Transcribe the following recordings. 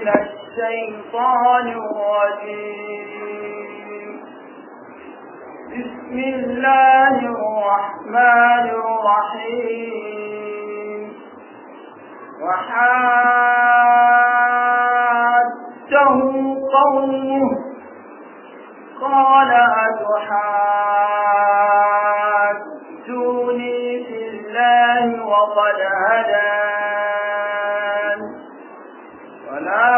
من الشيطان الرجيم. بسم الله الرحمن الرحيم. وحاجه قومه قال أتحاجوني في الله وقد هدان ولا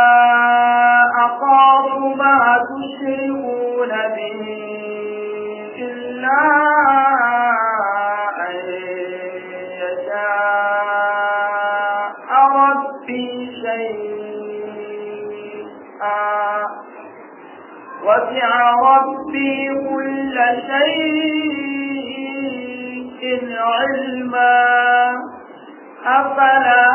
أخاف ما تشركون به إلا أن يشاء ربي شيئا وسع ربي كل شيء علما أفلا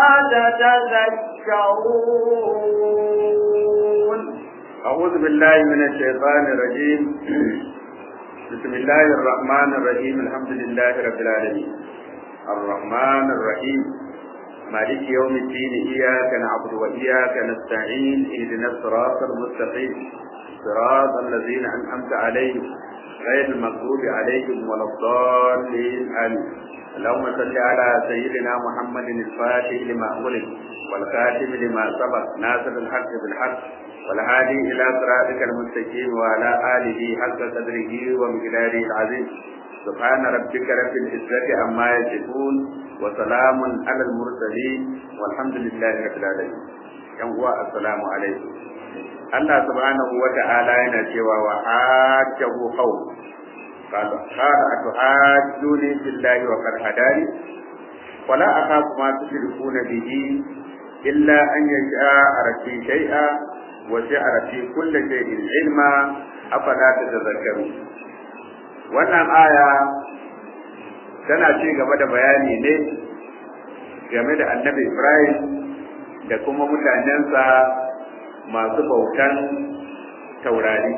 تتذكرون. أعوذ بالله من الشيطان الرجيم. بسم الله الرحمن الرحيم. الحمد لله رب العالمين الرحمن الرحيم مالك يوم الدين. إياك نعبد وإياك نستعين. اهدنا الصراط المستقيم صراط الذين أنعمت عليهم غير المغضوب عليهم ولا الضالين آمين. اللهم صل على سيدنا محمد الفاتح لما أغلق والخاتم لما سبق ناصر الحق بالحق والهادي إلى صراطك المستقيم وعلى آله حق قدره ومقداره العظيم. سبحان ربك رب العزة عما يصفون وسلام على المرسلين والحمد لله رب العالمين. السلام عليكم. Allah subhanahu wa ta'ala yana cewa wa hajjahu qaum qala atuhajjuni billahi wa qad hadani wala akhafu ma tushrikuna bihi illa an yasha'a rabbi shay'a wa ja'a rabbi kulli shay'in ilma afala tadhakkarun. Wannan aya tana ci gaba da bayani ne game da Annabi Ibrahim da kuma mutanensa masu bautan taurari.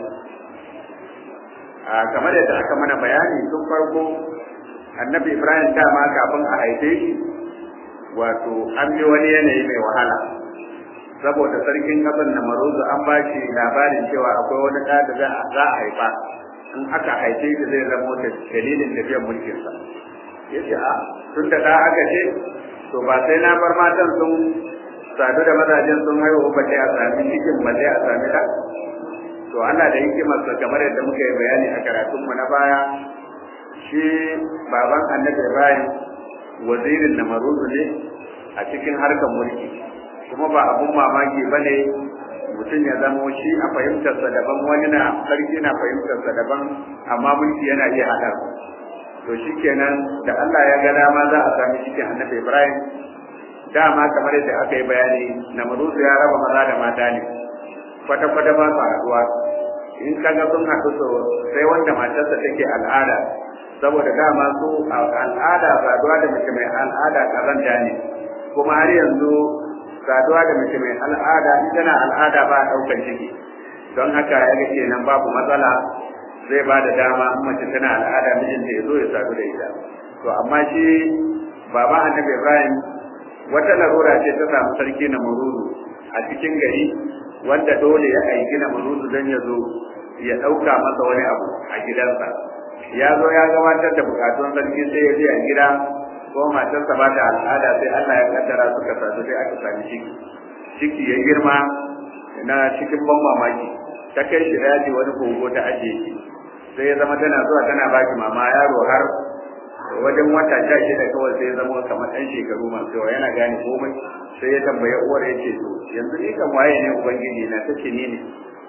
Kamar yadda aka mana bayani tun farko, Annabi Ibrahim dama kafin a haife shi wato an bi wani yanayi mai wahala, saboda sarkin ƙasar Namaruzu an ba shi labarin cewa akwai wani ɗa da za a haifa, in aka haife shi zai zama dalilin tafiyar mulkinsa. Ya ce tun da ɗa aka ce to ba sai na bar matan sun sadu da mazajen sun haihu balle a sami cikin balle a sami da. To Allah da hikimarsa kamar yadda muka yi bayani a karatunmu na baya, shi baban Annabi Ibrahim wazirin Namaruzu ne a cikin harkar mulki, kuma ba abun mamaki ba ne mutum ya zamo shi a fahimtarsa daban, wani na sarki na fahimtarsa daban, amma mulki yana iya haɗa. To shi kenan da Allah ya ga dama za a sami cikin Annabi Ibrahim. Dama kamar yadda aka yi bayani, Namaruzu ya raba maza da mata ne, kwata-kwata ba su haɗuwa. In kaga sun haɗu sai wanda matarsa take al'ada, saboda dama su al'ada saduwa da mace mai al'ada ƙazanta ne, kuma har yanzu saduwa da mace mai al'ada in tana al'ada ba a ɗaukar ciki. Don haka ya ga kenan babu matsala, zai ba da dama in mace tana al'ada mijinta ya zo ya sadu da ita. To amma shi baba Annabi Ibrahim wata larura ce ta samu sarki Namaruzu a cikin gari, wanda dole ya aiki Namaruzu don ya zo ya ɗauka masa wani abu a gidansa. Ya zo ya gabatar da bukatun sarki sai ya je a gida, ko matarsa ba ta al'ada, sai Allah ya kaddara suka sadu sai aka sami ciki ya girma na cikin ban mamaki. Ta kai shi daji wani kogo ta ajiye shi, sai ya zama tana zuwa tana ba shi mama, yaro har wajen wata 16 kawai sai ya zama kamar ɗan shekaru masu yawa, yana gane komai. Sai ya tambaye uwar ya ce, to yanzu ni kan waye ne ubangiji na? Tace ni ne.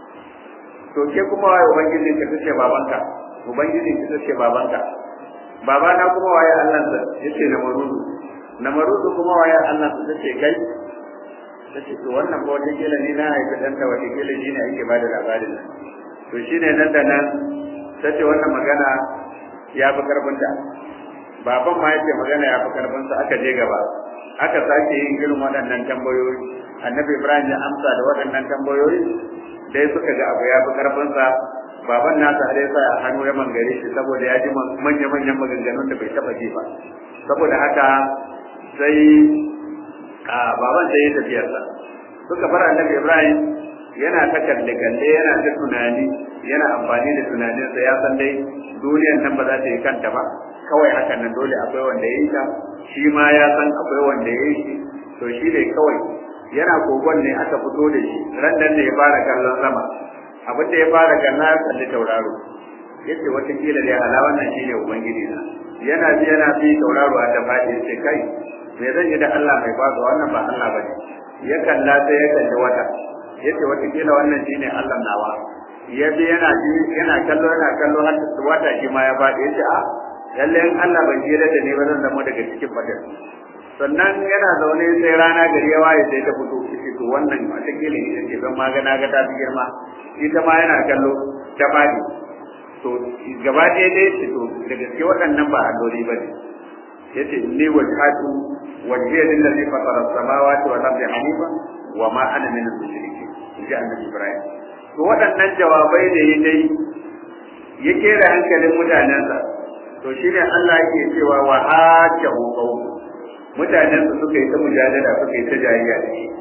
To ke kuma waye ubangiji ka? Tace babanka. Ubangiji ka? Tace babanka. Babana kuma waye Allah sa? Yace Namaruzu kuma waye Allah sa? Tace kai. Tace to wannan ba wata kila ni na haifi dan da wata kila ni ne ake bada labarin nan. To shine nan da nan tace wannan magana ya fi karfinta. Baban ma yake magana ya fi karfinsa. Aka je gaba, aka sake yin irin waɗannan tambayoyi. Annabi Ibrahim ya amsa da waɗannan tambayoyi, dai suka ga abu ya fi karfinsa. Baban nasa har yasa hannu ya mangare shi, saboda ya ji manya-manyan maganganun da bai taɓa ji ba. Saboda haka sai baban sai ya tafiyarsa. To suka bar annabi Ibrahim yana ta kalle yana ta tunani yana amfani da tunaninsa ya san dai duniyar nan ba za ta yi kanta ba kawai hakan nan dole akwai wanda ya yi ta shi ma ya san akwai wanda ya yi shi to shi ne kawai yana kogon ne aka fito da shi ran nan ne ya fara kallon sama abin da ya fara kalla ya kalli tauraro yace wata kila da hala wannan shine ubangiji na yana bi tauraro a ta fadi sai kai me zan yi da Allah mai ba wannan ba Allah bane ya kalla sai ya kalli wata yace wata kila wannan shine Allah nawa ya bi yana kallo har wata shi ma ya fadi yace a lalle in Allah ban jira da ni ba zan zama daga cikin fadar sannan yana zaune sai rana gari ya waye sai ta fito shi to wannan wata kila ita ce zan magana ga ta fi girma ita ma yana kallo ta fadi to gaba ɗaya dai ce to da gaske waɗannan ba alloli ba ne yace inni wajhatu wajhiya lillazi fatara as-samawati wal ardi hanifa wa ma ana min al-mushrikeen inji annabi Ibrahim to waɗannan jawabai da ya dai ya kera hankalin mutanensa to shine Allah yake cewa wa hajjahu qawm mutanen su suka yi ta mujadala suka yi ta jayayya da shi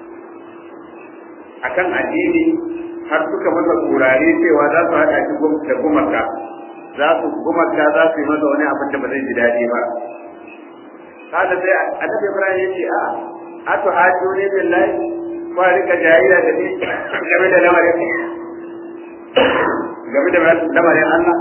akan addini har suka masa kurare cewa za su haɗa shi da gumaka za su yi masa wani abin da ba zai ji daɗi ba kada sai annabi Ibrahim ya ce a to hajo ne billahi ba rika jayayya da ni game da lamarin Allah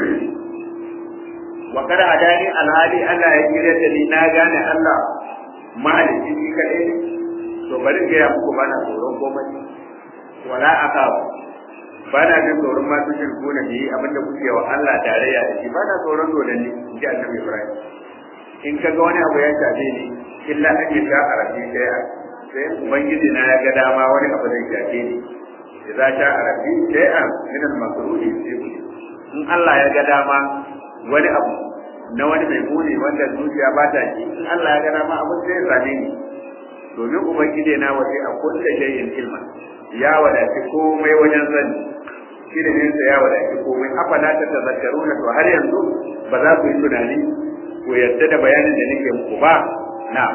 wa kada hadani alhali Allah ya kire da ni na gane Allah maliki shi kadai ne to bari ga ya muku bana tsoron komai wala akab bana jin tsoron ma tushin gona ne abinda kuke wa Allah tarayya da shi bana tsoron dodanni ji annabi Ibrahim in kaga wani abu ya shafe ni illa an yi sha arabi sai ubangiji na ya ga dama wani abu zai shafe ni idza sha arabi shay'an min al-makruhi in Allah ya ga dama wani abu na wani mai muni wanda zuciya ba ta ji in Allah ya ga dama abu sai ya same ni domin ubangiji na waje a kullu shay'in ilma ya wadaci komai wajen sani iliminsa ya wadaci komai afala ta tazakkaruna to har yanzu ba za ku yi tunani ku yarda da bayanin da nake muku ba na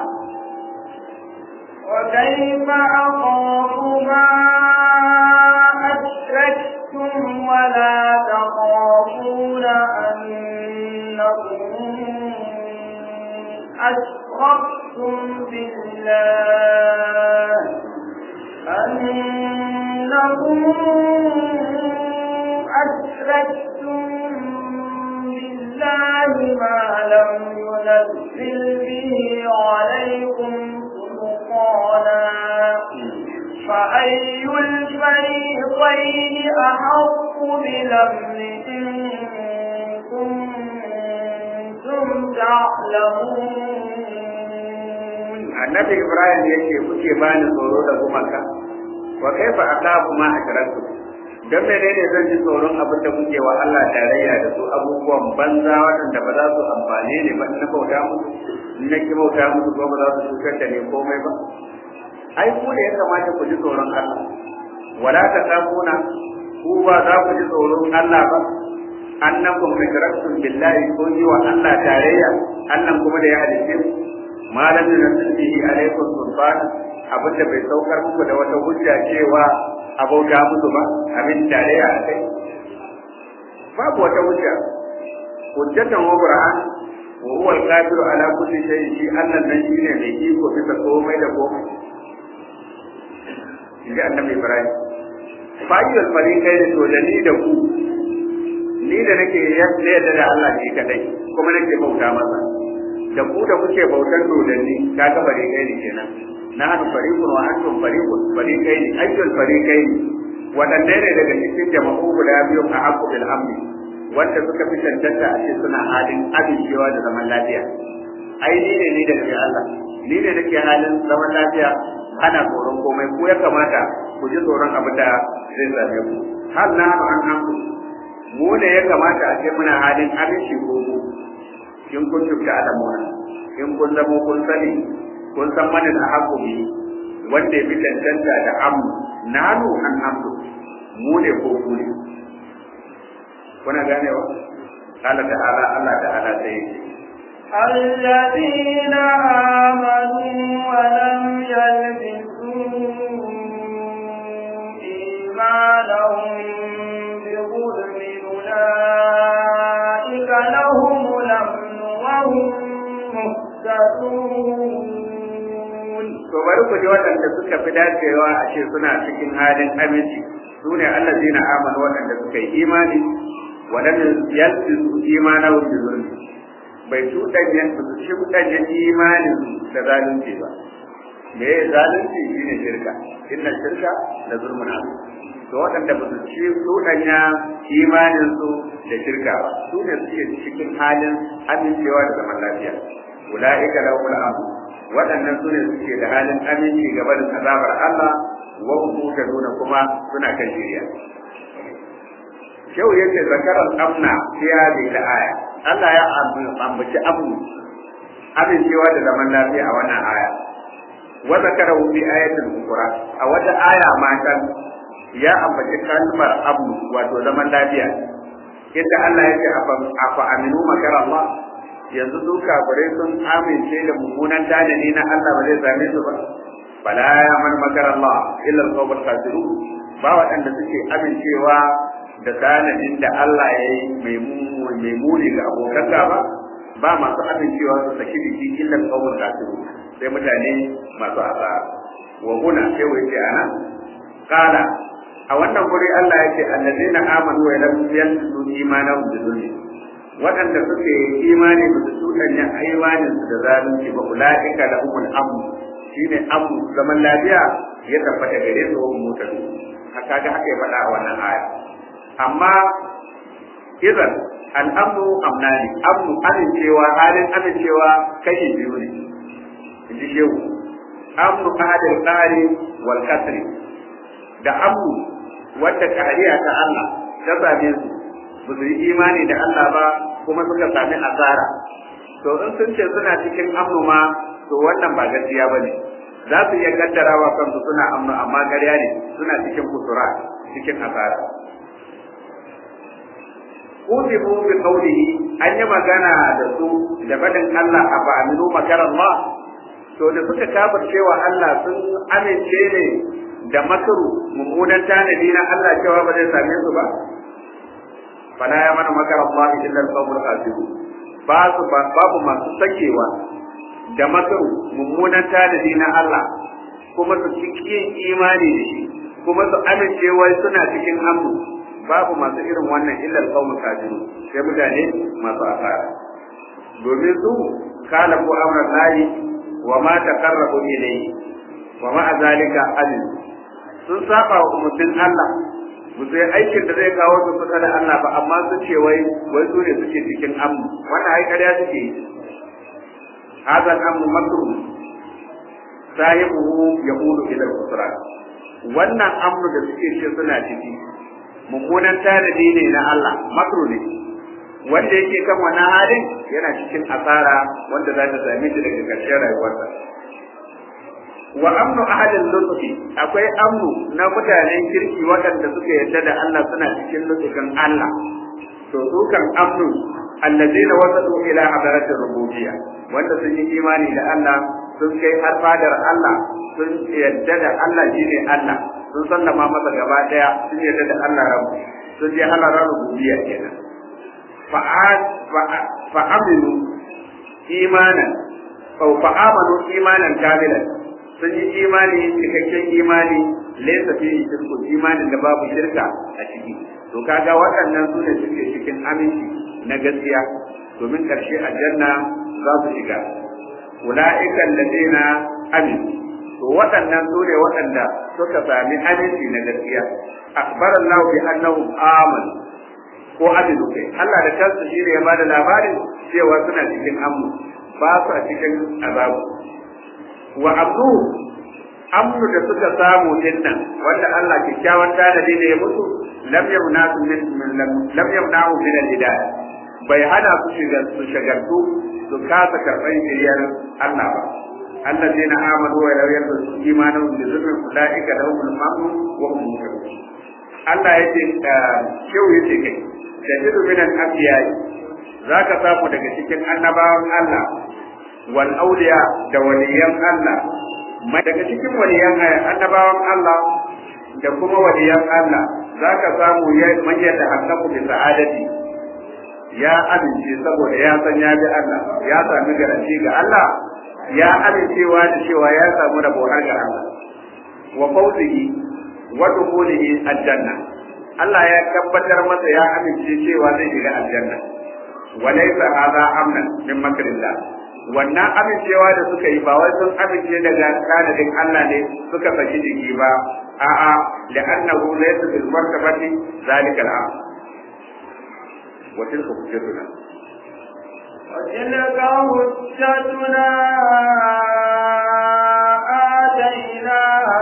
wa kayfa aqafu ma ashraktum wa la taqafuna annakum ashraktum billah أنهم أشركتم بالله ما لم ينزل به عليكم سلطانا فأي الفريقين أحق بالأمن إن كنتم تعلمون annabi Ibrahim yake kuke bani tsoro da gumaka wa kaifa akabu ma ashraktu dan menene zan ji tsoron abin da kuke wa Allah tarayya da su abubuwan banza waɗanda ba za su amfane ne ba na bauta musu na ki bauta musu ko ba za su cutar da ni komai ba ai ku ne ya kamata ku ji tsoron Allah wala takafuna ku ba za ku ji tsoron Allah ba annakum ashraktum billahi ko ji wa Allah tarayya Allah kuma da ya halice malam da nasihi alaikum sultan abinda bai saukar muku da wata hujja cewa abauta musu ba abin tarayya a kai babu wata hujja hujjatan wa qur'an wa huwa al-qadiru ala kulli shay'in shi Allah nan shine mai iko bisa komai da komai inda annabi Ibrahim fa'idul fariqai da to da ni da ku ni da nake yadda da Allah ne kadai kuma nake bauta masa da ku da kuke bautar dodanni kaga fariqai ne kenan na hadu fariqun wa antum fariqun fariqai ne ayyul fariqai wadanne ne daga cikin jama'u guda biyu a haqqu bil amni wanda suka fi tantance a ce suna halin amincewa da zaman lafiya ai ni da ke Allah ni ne nake halin zaman lafiya ana tsoron komai ko ya kamata ku ji tsoron abin da zai same ku har na an hanku mu ne ya kamata a ce muna halin aminci ko mu in kun tubta alamuna in kun zamo kun sani kun san mana da hakumi wanda ya fi tantanta da amu nanu an amdu mu ne ko ku ne kuna ganewa Allah ta'ala sai الذين آمنوا ولم يلبسوا إيمانهم بظلم أولئك لهم الأمن وهم مهتدون. to bari ku ji waɗanda suka fi dacewa a ce suna cikin halin aminci su ne allazina amanu waɗanda suka yi imani waɗanda yalbisu imanahum bi zulmi bai cuɗanya imanin da zalunci ba. Me zalunci shine shirka, inna shirka la zulmun azim. To waɗanda ba su ci cuɗanya imanin su da shirka ba su ne suke cikin halin amincewa da zaman lafiya. Ulaika lahumul amn, waɗannan su ne suke da halin aminci gaba da azabar Allah wa hum nuna kuma suna kan shiriya. Shehu yace zakaran amna fiya da aya. Allah ya ambaci amincewa da zaman lafiya a wannan aya. Wa zakarahu fi ayatin ukhra, a wata aya matan ya ambaci kalmar amnu wato zaman lafiya. Inda Allah yake afa aminu makar Allah, yanzu su kafirai sun amince da mummunan tanadi na Allah ba zai same su ba. Bala ya man makar Allah illa al-qawmul khasirun, ba waɗanda suke amincewa da tanadin da Allah ya yi mai muni ga abokan gaba, ba masu amincewa su saki biki illa al-qawmul khasirun, sai mutane masu asara. Wa huna sai wace ana qala, a wannan guri Allah ya ce allazina amanu wa lam yalbisu imanahum bi dhulmi, waɗanda suke imani da su tudanya imanin su da zalunci ba, ulaika lahumul amn, shine amn zaman lafiya ya tabbata gare su wa mutane. Haka ga haka ya faɗa a wannan aya. Amma idan al'amru amnani, amnu amincewa, halin amincewa kashi biyu ne inji shehu. Amnu ahadil qari wal kasri, da amnu wanda kariya ta Allah ta same su ba su yi imani da Allah ba kuma suka sami asara. To in sun ce suna cikin amnu ma, to wannan ba gaskiya bane. Za su iya kaddarawa kansu suna amnu amma ƙarya ne, suna cikin kusura, cikin asara. Uzibu bi qawlihi, an yi magana da su da fadin Allah afa aminu makar Allah. To da suka kafircewa Allah sun amince ne da makaru mummunan tanadi na Allah cewa ba zai same su ba. Fala ya mana makar Allah illa al-qawmul khasirun, babu masu sakewa da makaru mummunan tanadi na Allah kuma su cikin imani da shi kuma su amince wai suna cikin amnu, babu masu irin wannan illa al-qawmul khasirun, sai mutane masu asara. Domin su kala ko amran lahi wa ma taqarrabu ilayhi wa ma zalika adil, sun saba wa umurnin Allah, ba sai aikin da zai kawo su kusa da Allah ba, amma sun ce wai su ne suke cikin amnu. Wannan ai ƙarya suke yi. Hadha al-amnu makruh sahibuhu yahudu ila al-khusran, wannan amnu da suke ce suna ciki mummunan tanadi ne na Allah, makruh ne. Wanda yake kan wannan halin yana cikin asara wanda za ta same shi daga ƙarshen rayuwarsa. Wa amnu ahadin lutfi, akwai amnu na mutanen kirki waɗanda suka yarda da Allah suna cikin lutfin Allah. To su kan amnu allazina wasatu ila hadaratir rububiyya, wanda sun yi imani da Allah, sun kai har fadar Allah, sun yarda da Allah shine Allah, sun sallama masa gaba daya, sun yarda da Allah rabu, sun je halarar rububiyya kenan. Fa aminu imanan aw fa amanu imanan kamilan, sun yi imani cikakken imani, laysa fihi shirku, imanin da babu shirka a ciki. To kaga waɗannan su ne suke cikin aminci na gaskiya, domin ƙarshe aljanna za su shiga. Ulaika alladheena aminu, to waɗannan su ne waɗanda suka sami aminci na gaskiya. Akhbarallahu bi annahum amanu ko aminu kai, Allah da kansa shi ne ya bada labarin cewa suna cikin amnu, ba su a cikin azabu. Wa amnu da suka samu dinnan, wanda Allah kikkiawan tanadi ne ya mutu, lam yamna'u min al-hidayah, bai hana su shagaltu su kasa karɓar shiriyar Allah ba. allazina amanu wa lam yalbisu imanahum bi dhulmin ulaika lahumul amn wa hum muhtadun. Allah yace shehu yace kai tajidu min al-anbiya, zaka samu daga cikin annabawan Allah wal awliya da waliyan Allah daga cikin waliyan annabawan Allah da kuma waliyan Allah zaka samu man yadda hannaku bi sa'adati ya amince saboda ya san ya bi Allah ya sami garanti ga Allah ya amincewa da cewa ya samu rabo har ga Allah wa fawzihi wa dukhulihi aljanna Allah ya tabbatar masa ya amince cewa zai shiga aljanna wa laysa hadha amnan min makrillah wannan amincewa da suka yi ba wai sun amince daga kanadin Allah ne suka saki jiki ba a'a la'annahu laysa bil martabati zalika al-amr wa tilka hujjatuna وتلك حجتنا آتيناها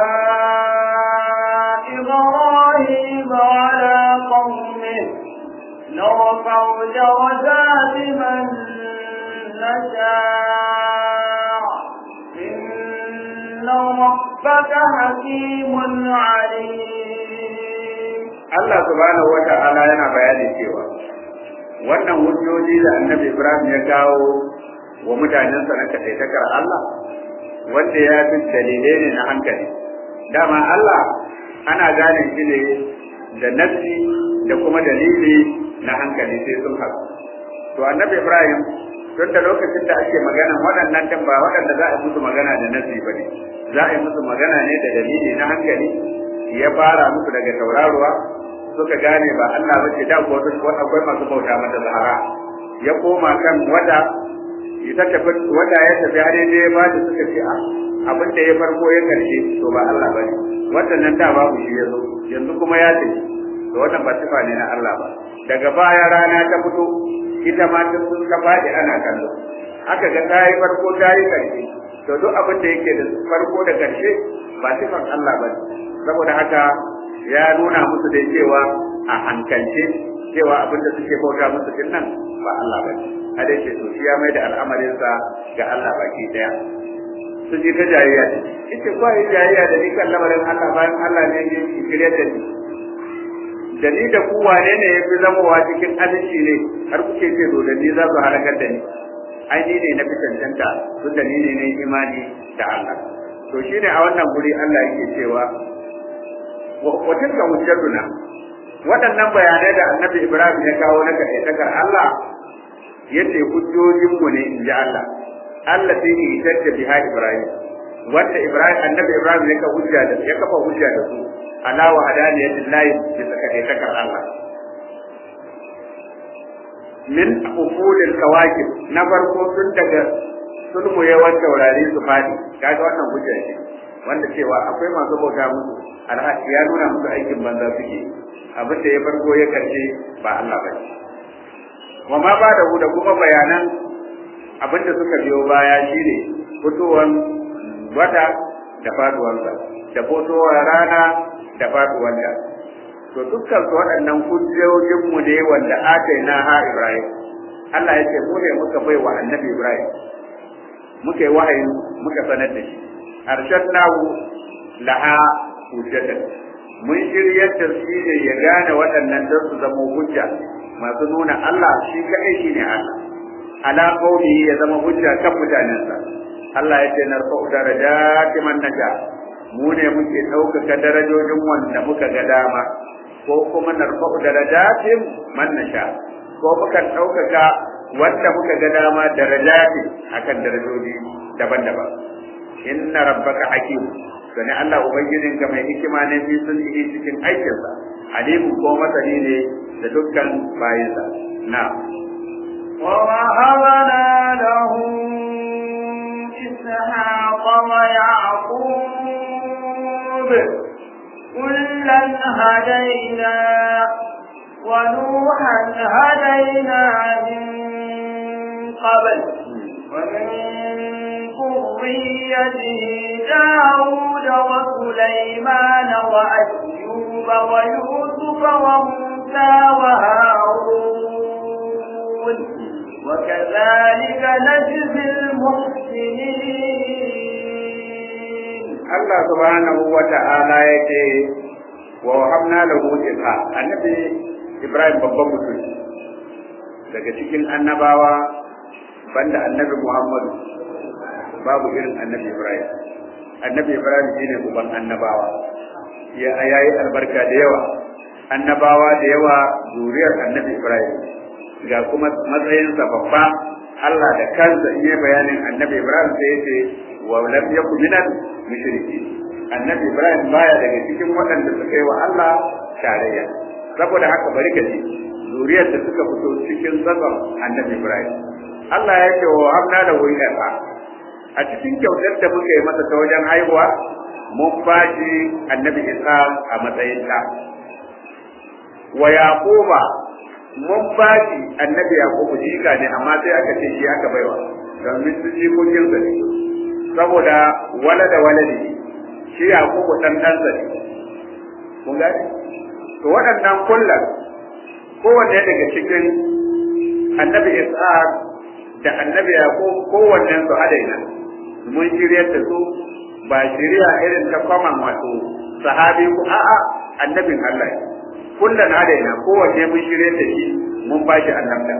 إبراهيم على قومه نرفع درجات من نشاء إن ربك حكيم عليم. الله سبحانه وتعالى yana bayani cewa wannan hujjoji da Annabi Ibrahim ya kawo wa mutanensa na kadaitakar Allah wanda ya fi dalilai ne na hankali. Dama Allah ana gane shi ne da nafsi da kuma dalili na hankali sai sun haɗu. To Annabi Ibrahim tun da lokacin da ake magana waɗannan din ba waɗanda za a musu magana da nafsi ba ne, za a yi musu magana ne da dalili na hankali. Ya fara musu daga tauraruwa suka gane ba Allah bace da ko akwai masu bauta mata Zahara. Ya koma kan wata ita tafi wata ya tafi har dai ya bada suka ce abin da ya farko ya karshe to ba Allah bane wannan nan da babu shi yazo yanzu kuma ya tafi to wannan ba sifa ne na Allah ba. Daga baya rana ta fito ita ma ta sun ka fadi ana kallo aka ga tayi farko tayi karshe to duk abin da yake da farko da karshe ba sifan Allah bane. Saboda haka ya nuna musu da cewa a hankalce cewa abin da suke bauta musu din nan ba Allah bane. Hade ce to shi ya mai da al'amarinsa ga Allah baki daya. Su ji ta jayayya ce ita ko yi jayayya da ni kan lamarin Allah bayan Allah ne ya kire da ni. Da ni da ku wane ne ya fi zamowa cikin aminci ne har kuke ce to da ni za su halakar da ni. Ai ni ne na fi cancanta tun da ni ne na imani da Allah. To shine a wannan guri Allah yake cewa wa tilka hujjatuna waɗannan bayanai da Annabi Ibrahim ya kawo na kadaitakar Allah yace hujjojinmu ne inji Allah Allah sai yi tadda biha Ibrahim wanda Ibrahim Annabi Ibrahim ya kafa hujja da su ala wa hadaniyatillahi bi kadaitakar Allah min ufulil kawakib na farko tun daga sulmu yawan taurari su fadi kaga wannan hujja ce wanda cewa akwai masu bauta musu alhaji ya nuna musu aikin banza suke abin da ya farko ya karshe ba Allah bane wa ma ba da kuma bayanan abin da suka biyo baya shine fitowar wata da faduwarsa da fitowar rana da faduwarta to dukkan su waɗannan hujjojin mu ne wanda ataina ha Ibrahim Allah ya ce mu ne muka bai wa Annabi Ibrahim muka yi wahayi muka sanar da shi arshadnahu laha hujjatan mun shiryar da shi ne ya gane waɗannan don su zama hujja masu nuna Allah shi kaɗai shi ne Allah ala qawlihi ya zama hujja kan mutanensa Allah ya ce narfa'u darajati man nasha mu ne muke ɗaukaka darajojin wanda muka ga dama ko kuma narfa'u darajatin man nasha ko muka ɗaukaka wanda muka ga dama darajati akan darajoji daban-daban inna rabbaka hakim sani Allah ubangijinka mai hikima ne fi sulhi cikin aikinsa alimu ko masani ne da dukkan bayinsa na wa wahabna lahu ishaqa wa yaqub kullan hadayna wa nuhan hadayna min qabl wa min ذريته داود وسليمان وأيوب ويوسف وموسى وهارون وكذلك نجزي المحسنين. الله سبحانه وتعالى يقول ووهبنا له إسحاق النبي إبراهيم babban mutum daga cikin annabawa banda annabi Muhammadu babu irin annabi Ibrahim annabi Ibrahim shine uban annabawa ya yayi albarka da yawa annabawa da yawa zuriyar annabi Ibrahim ga kuma matsayinsa babba Allah da kansa in yi bayanin annabi Ibrahim sai yace wa lam yakun minal mushriki annabi Ibrahim baya daga cikin waɗanda suka yi wa Allah tarayya saboda haka bari ka ji zuriyar da suka fito cikin tsakon annabi Ibrahim Allah ya ce wa habna da wuyarsa a cikin kyautar da muka yi masa ta wajen haihuwa mun bashi annabi Isa a matsayin ɗa wa Yaquba mun bashi annabi Yaqubu jika ne amma sai aka ce shi aka baiwa domin su jikokin sa ne saboda walada waladi shi Yaqubu dan ɗansa ne kun gani to waɗannan kullum kowanne daga cikin annabi Ishaq da annabi Yaqub kowannen su adaina mun shiryar da su ba shiriya irin ta kwaman wato sahabi ko a'a annabin Allah kullun adaina kowanne mun shiryar da shi mun ba shi annabta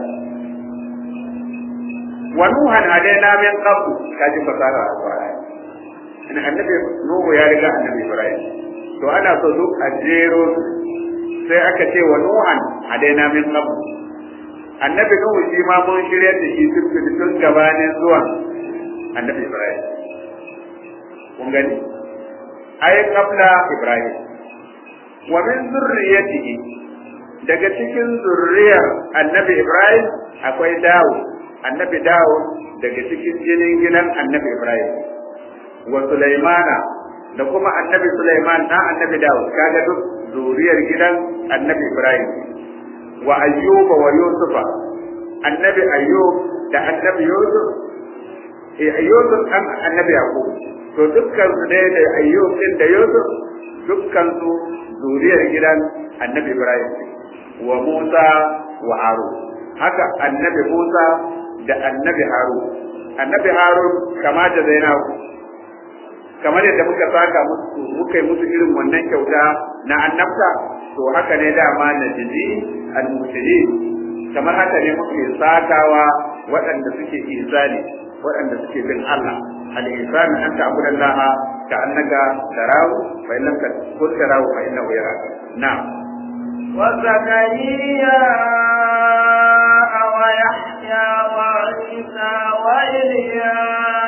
wa nuhan adaina min qabl kaji fasara alqur'ani in annabi nuhu ya riga annabi Ibrahim to ana so duk a jero sai aka ce wa nuhan adaina min qabl annabi nuhu shi ma mun shirya da shi tun gabanin zuwa annabi Ibrahim kun gani ay qabla Ibrahim wa min zurriyatihi daga cikin zurriyar annabi Ibrahim akwai Dawud annabi Dawud daga cikin jinin gidan annabi Ibrahim wa Sulaimana da kuma annabi Sulaiman dan annabi Dawud kaga duk zuriyar gidan annabi Ibrahim wa ayyuba wa yusufa annabi ayyub da annabi yusuf yusuf dan annabi yaqub to dukkan su da ayyub din da yusuf dukkan su zuriyar gidan annabi Ibrahim wa Musa wa Harun haka annabi Musa da annabi Harun kama da Zainab kamar yadda muka saka musu muka yi musu irin wannan kyauta na annabta to haka ne dama na jiji al-muhsinin kamar haka ne muke sakawa waɗanda suke ihsani waɗanda suke bin Allah al-ihsan an ta'budu Allah ka annaka tarahu fa in lam takun tarahu fa innahu yaraka na'am wa zakariya wa yahya wa isa wa ilyas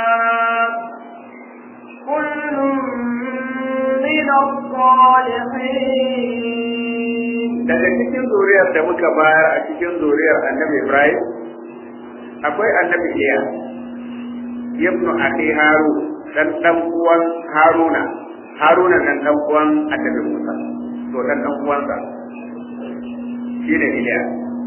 daga cikin zuriyar da muka bayar a cikin zuriyar annabi Ibrahim akwai annabi Iya ibnu akhi Harun dan uwan Haruna dan uwan annabi Musa to dan uwansa shine Iya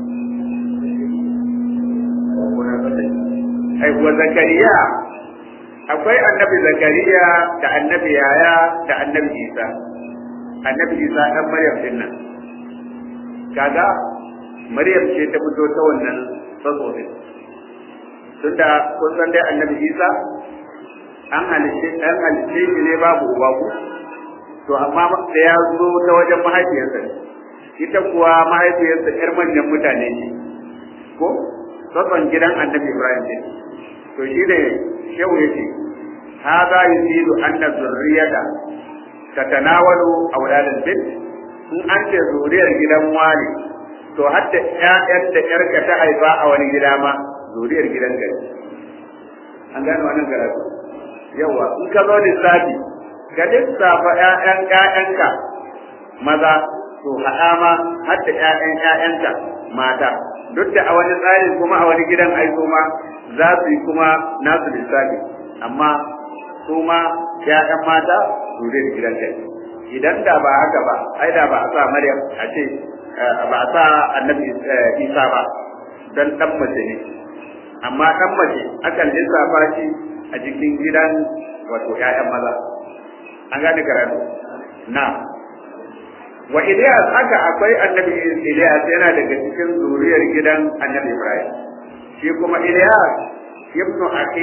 wa Zakariya akwai annabi Zakariya da annabi Yaya da annabi Isa dan Maryam din nan kaga Maryam ce ta fito ta wannan tsotsi tunda kun san dai annabi Isa an halice shi ne babu uba ku to amma da ya zo ta wajen mahaifiyarsa ita kuwa mahaifiyarsa yar manyan mutane ne ko tsotson gidan annabi Ibrahim ne to shi ne shehu yake hada yuzidu anna zurriyata tatanawalu awladal bint in an ce zuriyar gidan wani to hadda ƴaƴan da ƴarka ta haifa a wani gida ma zuriyar gidan gari an gano wannan karatu yawa in ka zo lissafi ka lissafa ƴaƴanka maza to haɗa ma hadda ƴaƴanka mata duk da a wani tsarin kuma a wani gidan aiko ma za su yi kuma nasu lissafi amma su ma ƴaƴan mata zuriyar gidan gari idan da ba haka ba ai da ba a sa Maryam a ce ba a sa annabi Isa ba dan dan mace ne amma dan mace akan lissafa shi a cikin gidan wato ƴaƴan maza an gane karatu na wa Ilyas haka akwai annabi Ilyas yana daga cikin zuriyar gidan annabi Ibrahim shi kuma Ilyas ibnu akhi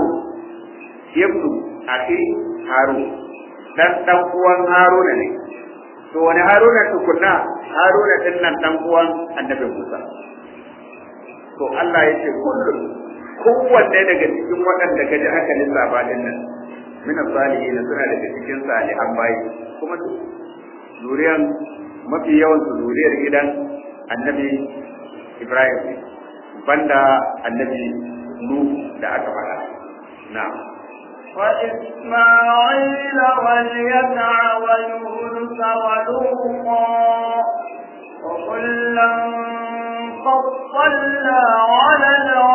Harun dan uwan Haruna ne to wani Haruna tukunna Haruna din nan dan uwan annabi Musa to Allah yake kullum kowanne daga cikin waɗanda kaji aka lissafa din nan min as-salihin suna daga cikin salihan bayi kuma zuriyar mafi yawan zuriyar gidan annabi Ibrahim banda annabi Nuh da aka faɗa na'am وإسماعيل واليسع ويونس ولوطا وكلا فضلنا على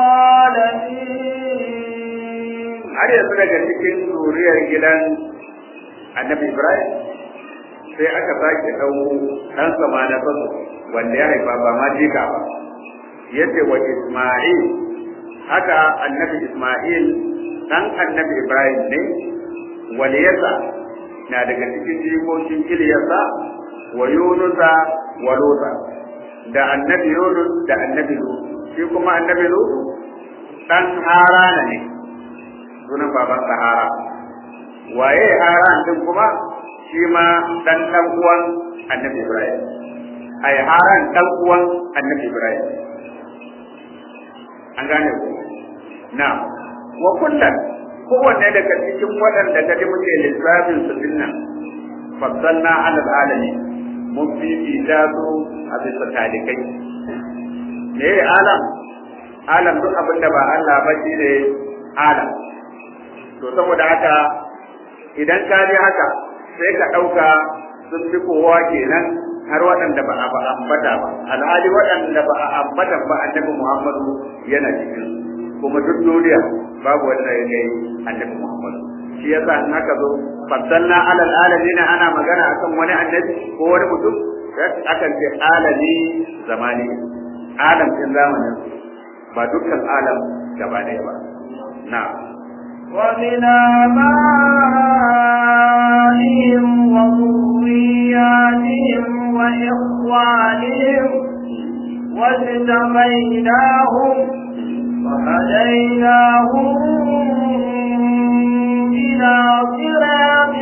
العالمين. har yanzu daga cikin zuriyar gidan annabi Ibrahim sai aka sake ɗauko ɗan sama na fasu wanda ya haifa ba ma jika ba yace wa Isma'il haka annabi Isma'il dan annabi Ibrahim ne waliyasa na daga cikin jikokin Iliyasa wa Yunusa wa Luta da annabi Yunus da annabi Lut shi kuma annabi Lut dan Harana ne sunan baban Sahara waye Haran din kuma shi ma dan uwan annabi Ibrahim ai Haran dan uwan annabi Ibrahim an gane ku na wa kullum kowanne daga cikin waɗanda ka ji muke lissafin su dinnan faddalna alal alami mun fifita su a bisa talikai me alam duk abin da ba Allah ba shi ne alam to saboda haka idan ka ji haka sai ka ɗauka sun fi kowa kenan har waɗanda ba a ambata ba alhali waɗanda ba a ambata ba annabi Muhammadu yana cikin kuma duk duniya babu wanda ya kai annabi Muhammad shi yasa in aka zo faddalna alal alamin ana magana akan wani annabi ko wani mutum akan ce alami zamani alam din zamanin ba dukkan alam gaba ɗaya ba na wa min abaihim wa dhurriyyatihim wa ikhwanihim wa tabainahum وهديناهم إلى صراط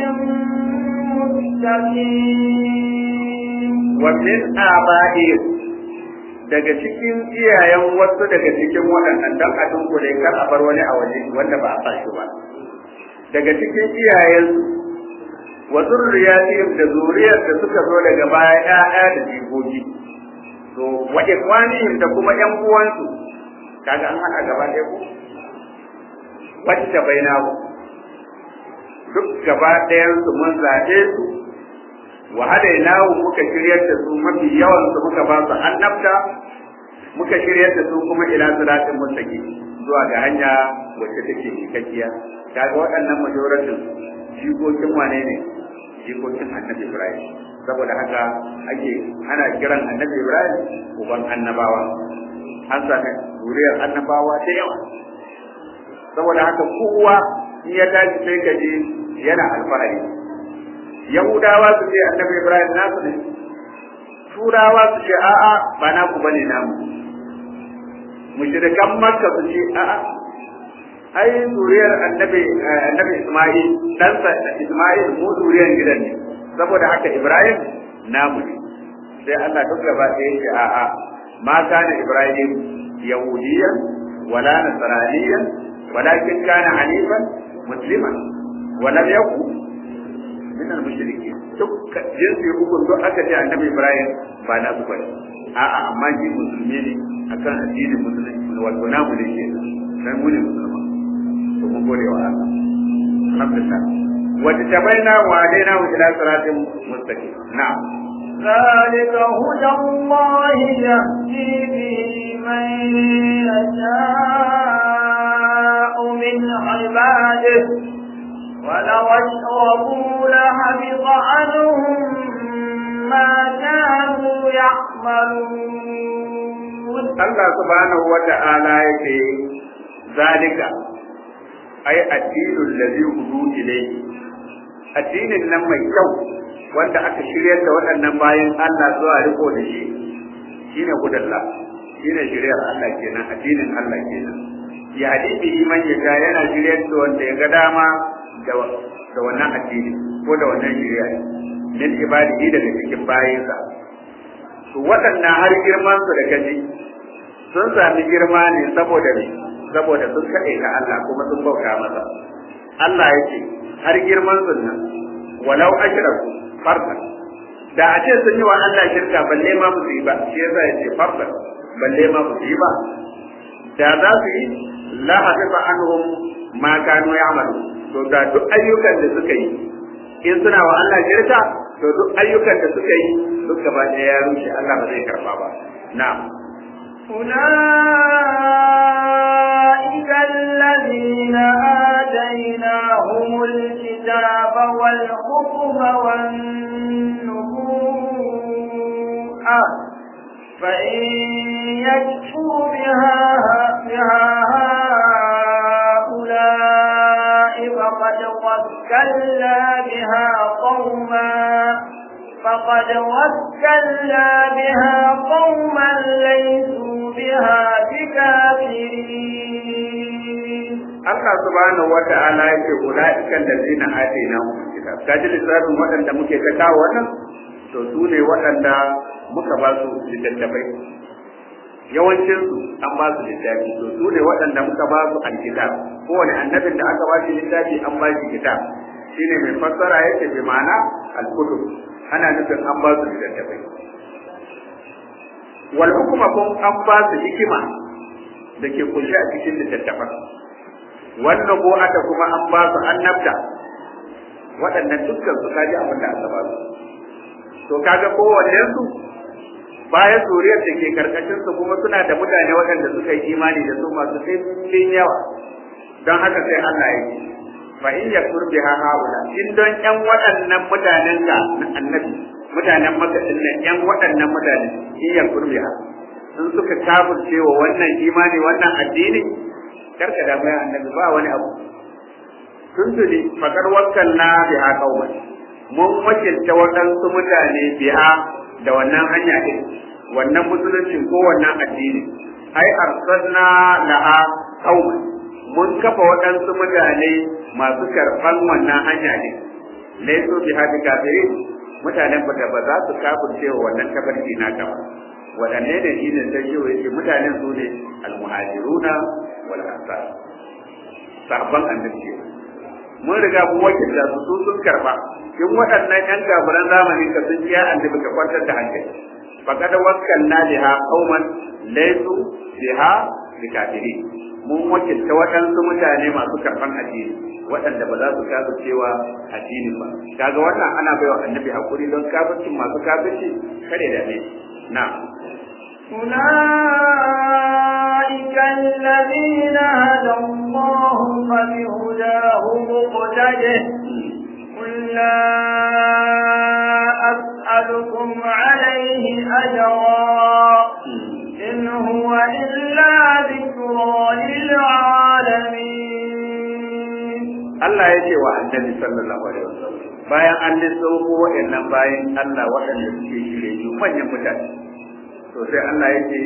مستقيم ومن آبائهم daga cikin iyayen wasu daga cikin waɗannan dan a dunkule kar a bar wani a waje wanda ba a sa shi ba daga cikin iyayen wa zurriyatihim da zuriyar da suka zo daga baya ƴaƴa da jikoki to wa ikwanihim da kuma ƴan uwansu kaga an haɗa gaba ɗaya ko wacce bai nawo duk gaba ɗayan su mun zaɓe su wa hadainahu muka shiryar da su mafi yawan su muka ba su annabta muka shiryar da su kuma ila siratin mustaqim zuwa ga hanya wacce take cikakkiya kaga waɗannan majoratin jikokin wane ne jikokin annabi Ibrahim saboda haka ana kiran annabi Ibrahim uban annabawa an sami zuriyar annabawa da yawa saboda haka kowa in ya tashi sai ka ji yana alfahari yahudawa su ce annabi Ibrahim nasu ne turawa su ce a'a ba naku bane namu mushrikan makka su ce a'a ai zuriyar annabi Isma'il dan sa Isma'il mu zuriyar gidan ne saboda haka Ibrahim namu ne sai Allah duk gaba ɗaya ya ce a'a ما كان إبراهيم يهوديا ولا نصرانيا ولكن كان حنيفا مسلما ولم يكن من المشركين duk jinsi hukun duk aka ce annabi Ibrahim ba na su bane a'a amma shi musulmi ne akan addinin musulunci wato namu ne ke dan mu ne musulma to mun gode wa Allah alhamdulillah wa tabaina wa alaina ila siratin mustaqim na'am ذلك هدى الله يهدي به من يشاء من عباده ولو أشركوا لحبط عنهم ما كانوا يعملون. الله سبحانه وتعالى يقول ذلك أي الدين الذي هدوا إليه الدين لما يكون wanda aka shiryar da waɗannan bayan Allah zuwa riko da shi shine hudallah shine shiryar Allah kenan addinin Allah kenan ya hadisi iman ya yana shiryar da wanda ya ga dama da wannan addini ko da wannan shiriya min ibadihi daga cikin bayinsa to waɗannan har girman su da kaji sun sami girma ne saboda sun kaɗe ta Allah kuma sun bauta masa Allah yake har girman sunna walau ashraku fardan da a ce sun yi wa Allah shirka balle ma musu yi ba shi yasa yace fardan balle ma musu yi ba da za su yi la hafifa anhum ma kanu ya'malu to da duk ayyukan da suka yi in suna wa Allah shirka to duk ayyukan da suka yi duk gaba ɗaya ya rushe Allah ba zai karba ba na'am أولئك الذين آتيناهم الكتاب والحكم والنبوءة فإن يكفر بها هؤلاء فقد وكلنا بها قوما ليسوا بها بكافرين. Allah subhanahu wata'ala yake ulaika allazina atainahum kitab kaji lissafin waɗanda muke ta kawo wannan to su ne waɗanda muka ba su littattafai yawancin su an ba su littafi to su ne waɗanda muka ba su alkitab kowane annabin da aka ba shi littafi an ba shi kitab shine mai fassara yake bi ma'ana al-kutub ana nufin an ba su littattafai wal hukuma kun an ba su hikima da ke kunshe a cikin littattafan wannan ko aka kuma an ba su annabta waɗannan dukkan su kaji abin da aka ba su to kaga kowanne su bayan zuriyar da ke karkashin su kuma suna da mutane waɗanda suka yi imani da su masu ɗimbin yawa don haka sai Allah ya yi fa in yakfur biha haula in don ƴan waɗannan mutanen ka na annabi mutanen Makka din nan ƴan waɗannan mutane in yakfur biha sun suka kafirce wa wannan imani wannan addini karka da mai annabi ba wani abu tuntuni fakar wakkalna biha qauman mun wakilta waɗansu mutane biha da wannan hanya din wannan musulunci ko wannan addini ai arsalna laha qauman mun kafa waɗansu mutane masu karɓan wannan hanya ne laisu bi hadi kafirin mutanen da ba za su kafirce wa wannan tabarki naka ba waɗanne ne shi ne sai yau yake mutanen su ne almuhajiruna wal ansar sahabban annabi mun riga mun wakilta su sun karba in waɗannan ƴan kafiran zamanin ka sun ji annabi ka kwantar da hankali faqad wakkalna biha qauman laysu biha bikafirin mun wakilta waɗansu mutane masu karɓan addini waɗanda ba za su kafa cewa addini ba kaga wannan ana baiwa annabi hakuri don kafircin masu kafirci kare da ne na أولئك الذين هدى الله فبهداه مقتده قل لا أسألكم عليه أجرا إن هو إلا ذكرى للعالمين. Allah ya ce wa annabi sallallahu alaihi wasallam bayan an lissafo wa'annan bayan Allah waɗanda suke shirye manyan mutane to sai Allah ya ce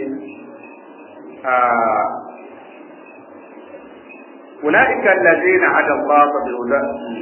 ulaika allazina hada Allah bi huda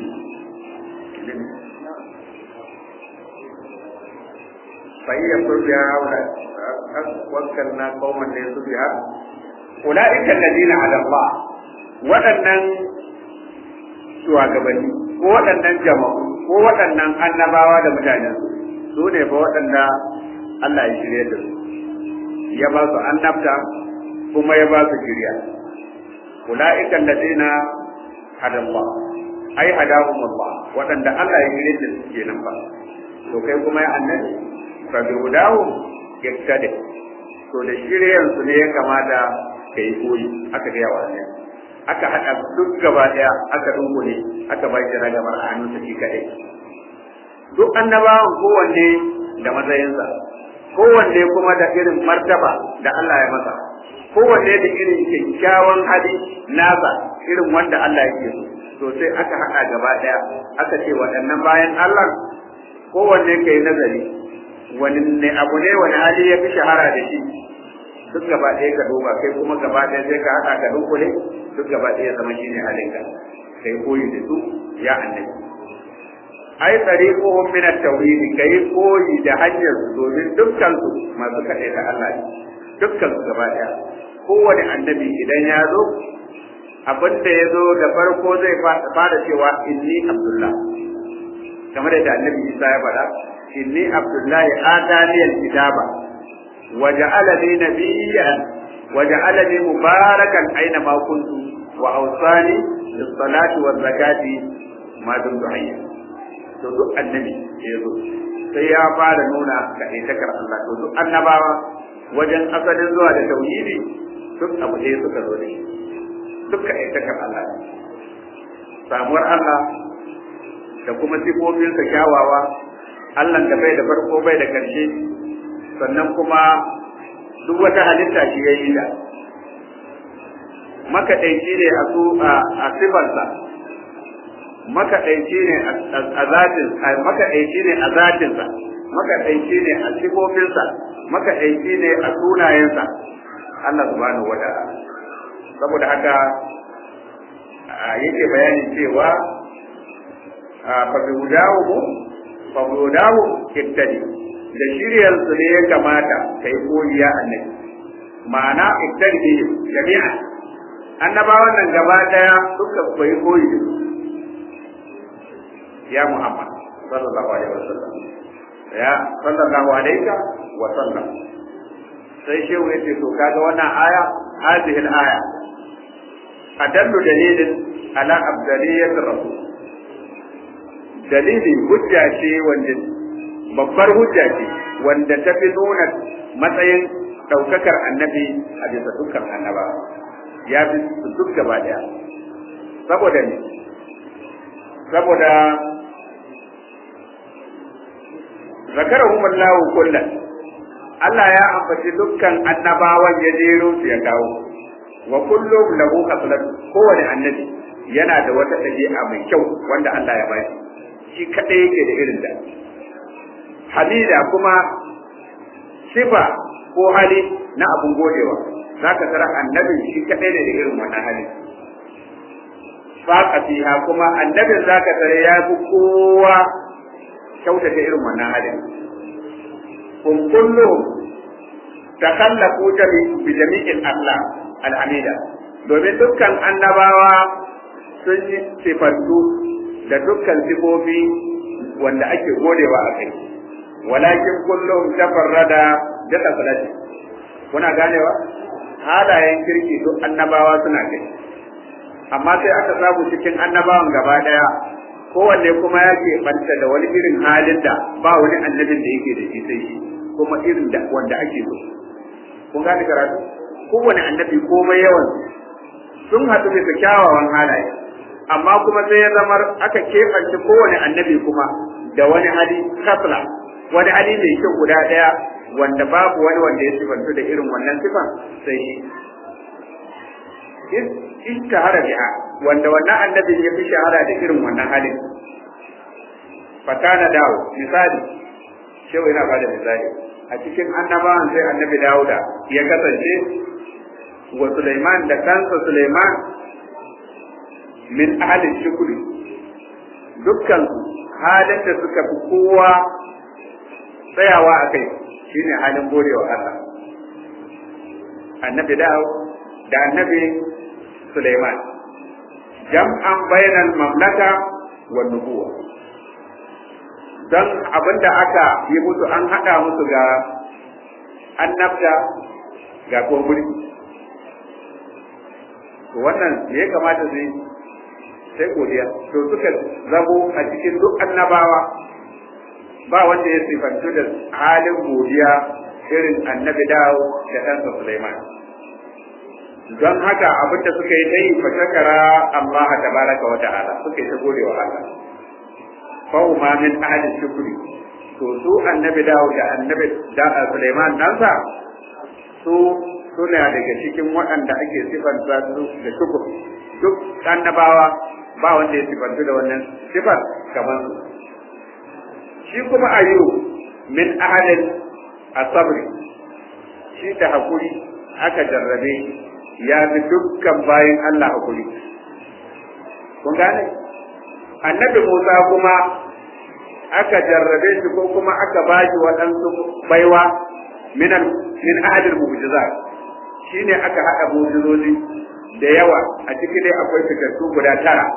fa hiya turbiha wala wakkalna qauman laysu biha ulaika allazina hada Allah waɗannan shugabanni ko waɗannan jama'u ko waɗannan annabawa da mutanen su ne fa waɗanda Allah ya shirye da su ya ba su annabta kuma ya ba su shiriya ulaika alladina hada Allah ai hadahum Allah waɗanda Allah ya shirye da su kenan ba to kai kuma ya annabi fa bi hudahu yaktadi to da shiryan su ne ya kamata kai koyi aka ga yawa ne aka haɗa duk gaba ɗaya aka dunkule aka ba shi ragamar a hannunsa shi kaɗai duk annabawan kowanne da matsayinsa kowanne kuma da irin martaba da Allah ya masa kowanne da irin kyakkyawan hali nasa irin wanda Allah yake so to sai aka haɗa gaba ɗaya aka ce waɗannan bayan Allah kowanne kai nazari wani abu ne wani hali ya fi shahara da shi duk gaba ɗaya ka duba kai kuma gaba ɗaya sai ka haɗa ka dunkule duk gaba ɗaya zama shine halinka kai koyi da su ya annabi ai tariquhum min at-tawhid kai koyi da hanyar su domin dukkan su masu kaɗai da Allah ne dukkan su gaba ɗaya kowane annabi idan ya zo abin da ya zo da farko zai fara cewa inni Abdullah, kamar da Annabi Isa ya faɗa, inni Abdullahi ataniyal kitaba wa ja'alani nabiyyan wa ja'alani mubarakan aina ma kuntu wa awsani bis salati waz zakati ma dumtu hayya. To duk annabi ya zo sai ya fara nuna kaɗaitakar Allah. To duk annabawa wajen asalin zuwa da tauhidi duk abu ɗaya suka zo da shi, duk kaɗaitakar Allah, samuwar Allah da kuma sifofinsa kyawawa, Allah da bai da farko bai da ƙarshe, sannan kuma duk wata halitta shi ya yi da makaɗaici ne a sifarsa, makaɗaici ne a zatinsa, makaɗaici ne a sifofinsa, makaɗaici ne a sunayensa, Allah subhanahu wa ta'ala. Saboda haka yake bayanin cewa fa bi hudahu ittadi, da shiryar su ne ya kamata kai koyiya annabi, ma'ana ittadi jami'a annabawan nan gaba daya suka koyi koyi ya Muhammad sallallahu alaihi wasallam, ya sallallahu alaihi wa sallam. Sai shehu yace to kaga wannan aya, hadhihi al-aya adallu dalilin ala abdaliyat rasul, dalili hujja ce wanda babbar hujja ce wanda ta fi nuna matsayin daukakar annabi a bisa dukkan annaba, ya fi duk gaba daya. Saboda ne, saboda zakarahum Allah kullan, Allah ya ambaci dukkan annabawan ya jero su ya kawo, wa kullum lahu qablatu, kowane annabi yana da wata ɗabi'a mai kyau wanda Allah ya bashi, shi kadai yake da irin da hamida, kuma sifa ko hali na abun godewa, zaka tara annabin shi kadai ne da irin wannan hali. Faqa fiha, kuma annabin zaka tare ya fi kowa kyautata irin wannan halin. Kun kullu takallafu bi jami'il akhlaq al-hamida, domin dukkan annabawa sun yi sifantu da dukkan sifofi wanda ake godewa a kai, walakin kullum tafarrada da tafalati. Kuna ganewa? Halayen kirki duk annabawa suna kai, amma sai aka samu cikin annabawan gaba daya kowanne kuma yake banta da wani irin halin da ba wani annabin da yake da shi sai shi, kuma irin da wanda ake so. Kun gane karatu? Kowane annabi komai yawan sun haɗu bisa kyawawan halaye, amma kuma sai ya zama aka keɓance kowane annabi kuma da wani hali kasla, wani hali mai kyau guda ɗaya wanda babu wani wanda ya sifantu da irin wannan sifan sai shi. Ishtahara biha, wanda wannan annabin ya fi shahara da irin wannan halin. Fakana dawo, misali, shehu yana bada misali, a cikin annabawan sai annabi Dawuda ya kasance wa Sulaiman da kansa Sulaiman min ahalin shukuri, dukkan halin da suka fi kowa tsayawa a kai shine halin godewa Allah. Annabi Dawud da annabi Sulaiman jam'an bainal mamlaka wan nubuwa, don abinda aka yi musu an haɗa musu ga annabta ga ko mulki. To wannan me ya kamata su yi? Sai godiya. To suka zabo a cikin duk annabawa ba wanda ya sifantu da halin godiya irin annabi Dawud da ɗansa Sulaiman. Don haka abinda suka yi dai fa shakara Allah tabaraka wa ta'ala, suka yi ta gode wa Allah. Fa huma min ahli shukri, to su annabi Dawud da annabi Sulaiman ɗansa su suna daga cikin waɗanda ake sifanta su da shukur. Duk annabawa ba wanda ya sifantu da wannan sifar kamar su. Shi kuma Ayyub min ahli asabri, shi da hakuri aka jarrabe ya fi dukkan bayin Allah hakuri. Kun gane? Annabi Musa kuma aka jarrabe shi ko kuma aka bashi waɗansu baiwa min ahadil mu'jizat, shine aka haɗa mu'jizozi da yawa a ciki dai akwai fitattu guda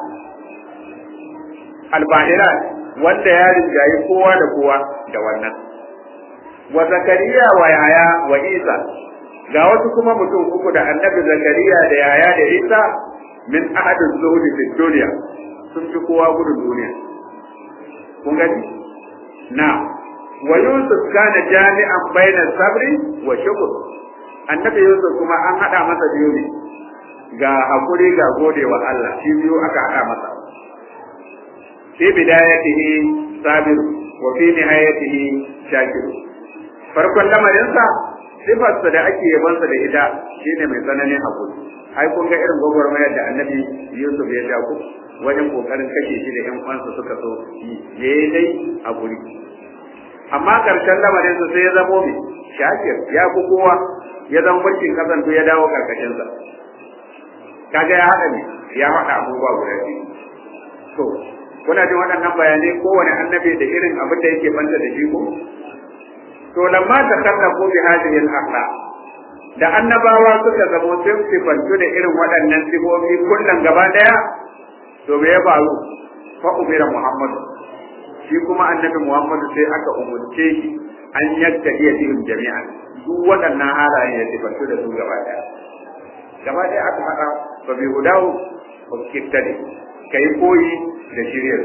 9 al-bahirat wanda ya rinjayi kowa da kowa da wannan wa zakariya wa yahaya wa isa ga wasu kuma mutum uku da annabi zakariya da yahaya da isa min ahadin zuhudi fi dunya sun fi kowa gudun duniya kun gani na wa yusuf kana jami'an baina sabri wa shukr annabi yusuf kuma an hada masa biyu ne ga hakuri ga godewa Allah shi biyu aka hada masa fi bidayatihi sabir wa fi nihayatihi shakir farkon lamarinsa sifarsa da ake yabansa da ita shine mai tsananin hakuri ai kun ga irin gwagwarmayar da annabi yusuf ya ja ku wajen kokarin kashe shi da ƴan uwansa suka so yayi dai hakuri amma karshen lamarinsa sai ya zamo mai shakir ya fi kowa ya zama mulkin kasan to ya dawo karkashin sa kaga ya hada ne ya hada abubuwa guda biyu to kuna jin waɗannan bayanai kowane annabi da irin abin da yake banta da shi ko to lamma takallafu bi hadhihi al-akhlaq da annabawa suka zamo sun sifantu da irin waɗannan sifofi kullum gaba daya to me ya faru fa umira muhammad shi kuma annabi muhammad sai aka umurce shi an yakta iya cikin jami'a duk waɗannan halaye ya sifantu da su gaba daya aka faɗa fa bi hudahu wa kittali kai koyi da shiryar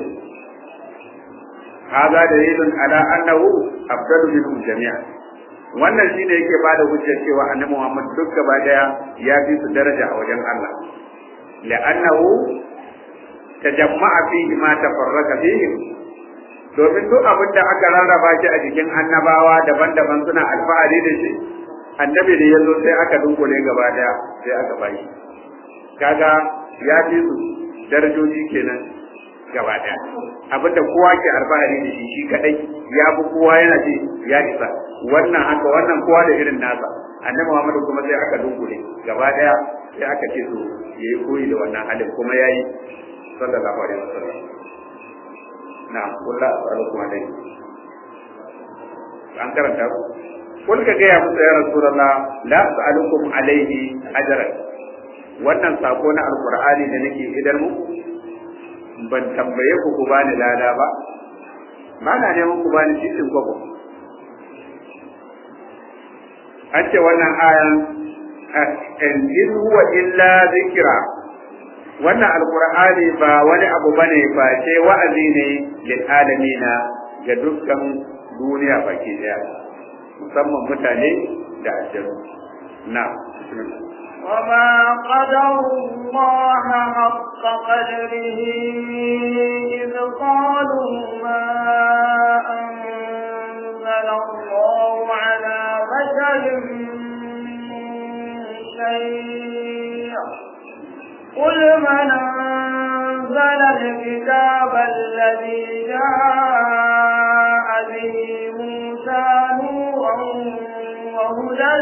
hada dalilun ala annahu afdalu minhum jami'a wannan shine yake bada hujjar cewa annabi Muhammad duk gaba daya ya fi su daraja a wajen Allah la'annahu tajamma'a fihi ma tafarraqa fihi domin duk abin da aka rarraba shi a jikin annabawa daban-daban suna alfahari da shi annabi da yazo sai aka dunkule gaba daya sai aka bashi kaga ya fi su darajoji kenan gaba daya abinda kowa ke alfahari da shi kadai ya bi kowa yana ce ya isa wannan haka wannan kowa da irin nasa annabi Muhammad kuma sai aka dunkule gaba daya sai aka ce to yayi koyi da wannan halin kuma yayi sallallahu alaihi wasallam na kullu alaikum alaihi an karanta ku kun ka ga ya musu ya rasulullah la as'alukum alaihi ajran wannan sako na alqur'ani da nake idar muku ban tambaye ku bani lada ba na neman ku bani cikin gwagwa an ce wannan ayan in huwa illa zikra wannan alqur'ani ba wani abu bane ba ce wa'azi ne lil alamina ga dukkan duniya baki daya musamman mutane da aljanu na وما قدر الله حق قدره إذ قالوا ما أنزل الله على بشر من شيء قل من أنزل الكتاب الذي جاء به موسى نورا وهدى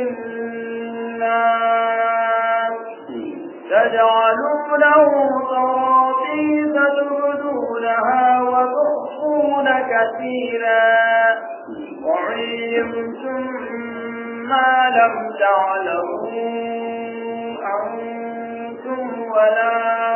تجعلونه قراطيس تبدونها وتخفون كثيرا وعلمتم ما لم تعلموا أنتم ولا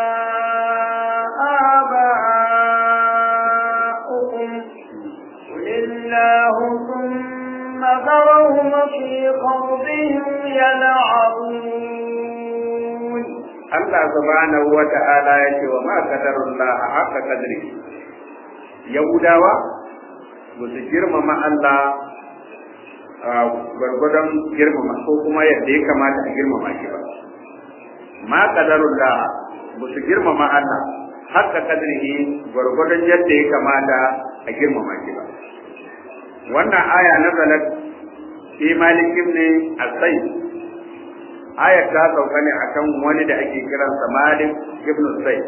آباؤكم قل الله ثم ذرهم في خوضهم يلعبون Allah subhanahu wa ta'ala ya ce wa ma qadarullah haqqa qadri Yahudawa ba su girmama Allah gwargwadon girmama ko kuma yadda ya kamata a girmama shi ba ma qadarullah ba su girmama Allah haqqa qadrihi gwargwadon yadda ya kamata a girmama shi ba wannan aya nazalat fi Malik ibn Al-Sayyid ayat ta sauka ne akan wani da ake kiransa Malik ibn Sayyid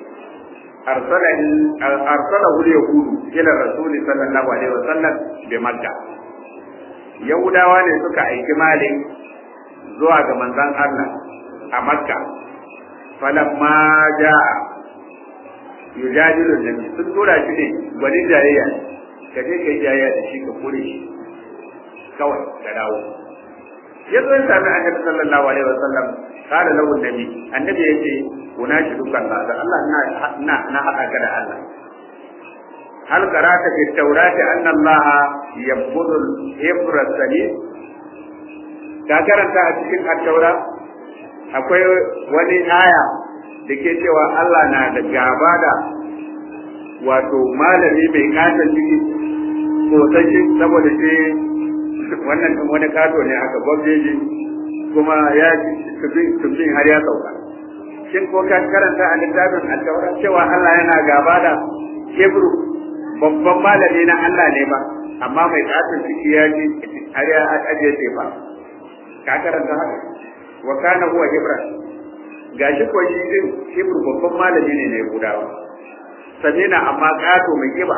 arsalahu al-yahud ila rasuli sallallahu alaihi wasallam bi Makkah Yahudawa ne suka aiki Malik zuwa ga manzon Allah a Makka falamma jaa yujadilu nabi sun tura shi ne gwani jayayya kaje kai jayayya da shi ka kure shi kawai ka dawo yazo ya sami annabi sallallahu alaihi wasallam qala lahu annabi yace kuna shi dukan Allah na hada ka da Allah hal qara'ta fi tawrati anna Allah yabghudhu al-ibra salim ka karanta a cikin at-taura akwai wani aya da ke cewa Allah na da gaba da wato malami mai katon ciki sosai saboda shi wannan wani kato ne aka gwamnati kuma ya tumbin har ya sauka shin ko ka karanta a littafin at-taura cewa Allah yana gaba da Hebru babban malami na Allah ne ba amma mai katon ciki ya ji har ya aje ce ba ka karanta haka wa kana huwa Hebra gashi ko shi din Hebru babban malami ne na Yahudawa sabina amma kato mai kiba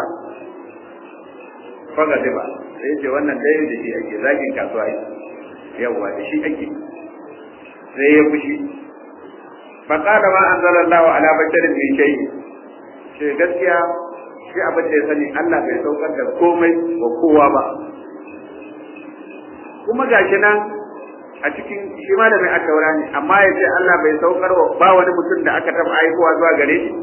faga diba sai ce wannan dai da shi ake zakin kasuwa yawa da shi ake sai ya fushi fa qala ma anzalallahu ala basharin min shay sai gaskiya shi abin da ya sani Allah bai saukar da komai wa kowa ba kuma gashi nan a cikin shi malamin at-taura ne amma yace Allah bai saukar wa ba wani mutum da aka taba aikowa zuwa gare shi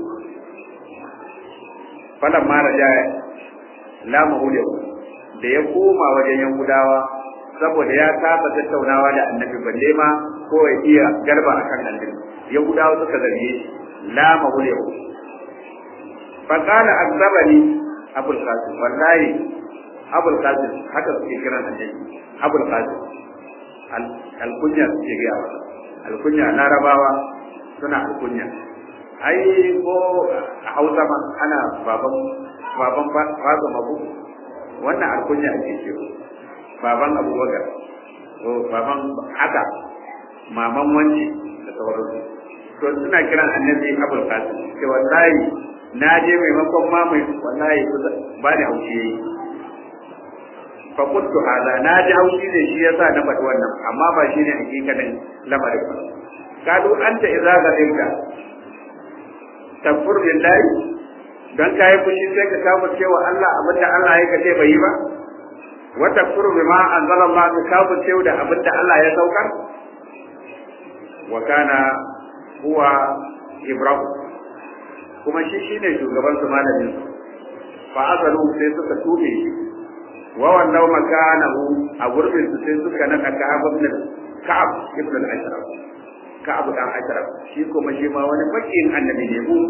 falan ma raja la mahuliya da ya koma wajen Yahudawa saboda ya saba tattaunawa da annabi balle ma ko ya iya garba akan annabi Yahudawa suka zarge shi la mahuliya fa qala azabani abul qasim wallahi abul qasim haka suke kiran annabi abul qasim alkunya suke gaya alkunya larabawa suna alkunya ai ko a Hausa ma ana baban fazo mabu wannan alkunya ake cewa baban Abubakar ko baban haka maman wanci da sauransu to suna kiran annabi Abul Qasim ce wallahi na je maimakon mamai wallahi ba da haushi yayi fa kuntu hada na ji haushi ne shi yasa na faɗi wannan amma ba shine hakikanin lamarin ba kalu anta idza gadinka takfur billahi dan kai fushi sai ka kawo cewa Allah abinda Allah ya kace bai yi ba wa takfur bima anzalallah ka kawo cewa da abinda Allah ya saukar wa kana huwa Ibrahim kuma shi shine shugaban su malamin fa azalu sai suka tube shi wa wallahu makanahu a gurbin su sai suka naka Ka'ab ibn al-Ashraf Ka'ab dan Ashraf shi kuma shi ma wani fakin annabi ne mu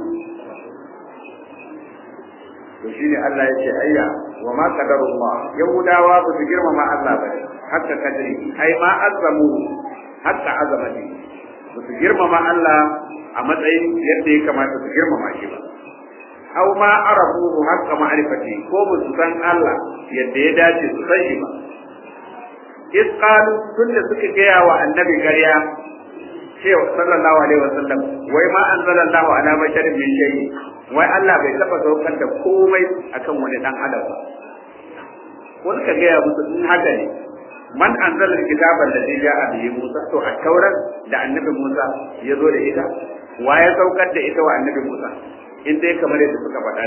to shine Allah ya ce ayya wa ma qadarullah yahudawa ba su girmama Allah ba hatta kadri ai ma azamu hatta azamati ba su girmama Allah a matsayin yadda ya kamata su girmama shi ba aw ma arafu haqqa ma'rifati ko ba su san Allah yadda ya dace su san shi ba isqalu tunda suka gaya wa annabi ƙarya cewa sallallahu alaihi wasallam wai ma anzalallahu ala basharin min shay'in wai Allah bai taba saukar da komai akan wani dan adam ba ko suka gaya musu in haka ne man anzala kitaban da ja'a bihi Musa to a tauran da annabi Musa ya zo da ita wa ya saukar da ita wa annabi Musa in dai kamar yadda suka faɗa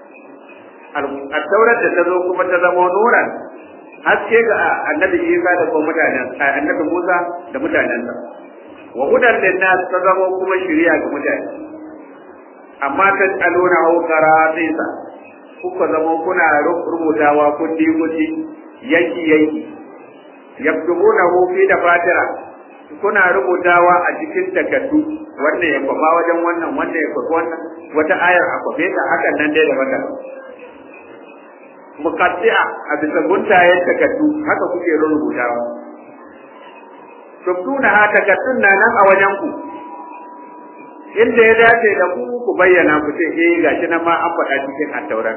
a taurar da ta zo kuma ta zama nuran haske ga annabi Isa da kuma mutanen annabi Musa da mutanensa wa hudan linnas ta zama kuma shiriya ga mutane amma ta aluna au qaratisa kuka zama kuna rubutawa kundi yanki yaktubunahu fi dafatira kuna rubutawa a cikin takardu wannan ya kwaba wajen wannan ya kwaba wannan wata ayar a kwabe ta hakan nan dai daban-daban muqaddi'a a bisa guntayen takardu haka kuke rubutawa tubtuna ha takaddun nan a wajen ku inda ya dace da ku bayyana ku ce gashi nan ma an faɗa cikin at-taura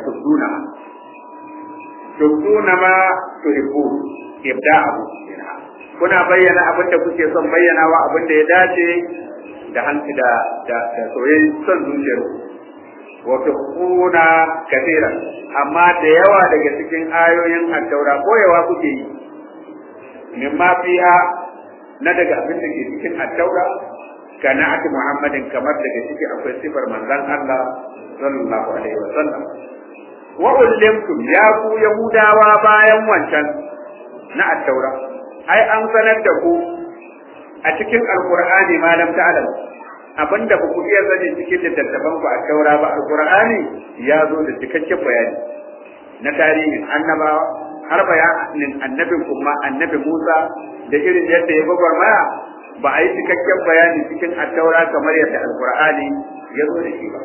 tubtuna ma tuhibbu ibda'u kuna bayyana abin da kuke son bayyanawa abin da ya dace da hanci da soyayyen son zuciyar wa tukhuna kathira amma da yawa daga cikin ayoyin at-taura koyawa kuke yi mimma fiha na daga abin da ke cikin at-taura kana ati Muhammadin kamar daga ciki akwai sifar manzon Allah sallallahu alaihi wasallam wa ulimtum ya ku yahudawa bayan wancan na at-taura ai an sanar da ku a cikin alqur'ani ma lam ta'lam abinda ba ku iya sani cikin littattafan ku a taura ba alqur'ani ya zo da cikakken bayani na tarihin annabawa har bayanin annabin kuma annabi Musa da irin yadda ya gwagwarmaya ba a yi cikakken bayani cikin attaura kamar yadda alqur'ani ya zo da shi ba